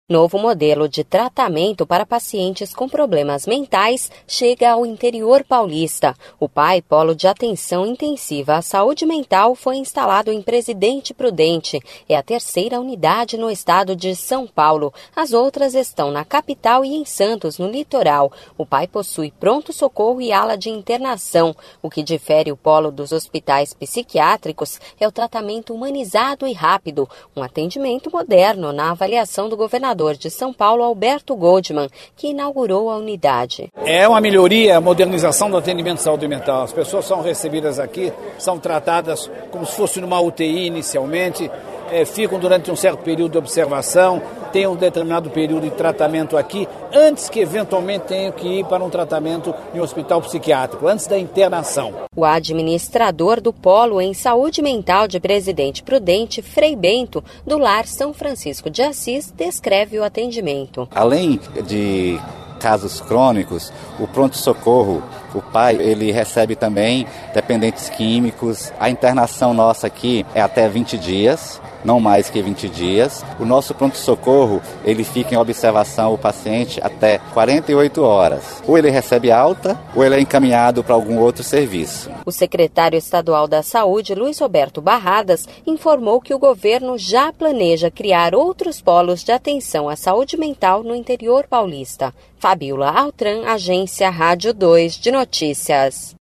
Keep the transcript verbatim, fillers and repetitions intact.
Novo modelo de tratamento para pacientes com problemas mentais chega ao interior paulista. O P A I, Polo de Atenção Intensiva à Saúde Mental, foi instalado em Presidente Prudente. É a terceira unidade no estado de São Paulo. As outras estão na capital e em Santos, no litoral. O P A I possui pronto-socorro e ala de internação. O que difere o polo dos hospitais psiquiátricos é o tratamento humanizado e rápido, um atendimento moderno na avaliação do governador de São Paulo, Alberto Goldman, que inaugurou a unidade. É uma melhoria, a modernização do atendimento de saúde mental. As pessoas são recebidas aqui, são tratadas como se fosse numa U T I inicialmente, é, ficam durante um certo período de observação, tem um determinado período de tratamento aqui, antes que eventualmente tenham que ir para um tratamento em um hospital psiquiátrico, antes da internação. O administrador do Polo em Saúde Mental de Presidente Prudente, Frei Bento, do Lar São Francisco de Assis, descreve o atendimento. Além de casos crônicos, o pronto-socorro, o P A I, ele recebe também dependentes químicos. A internação nossa aqui é até vinte dias. Não mais que vinte dias. O nosso pronto-socorro, ele fica em observação o paciente até quarenta e oito horas. Ou ele recebe alta, ou ele é encaminhado para algum outro serviço. O secretário estadual da Saúde, Luiz Roberto Barradas, informou que o governo já planeja criar outros polos de atenção à saúde mental no interior paulista. Fabiola Altran, Agência Rádio dois de Notícias.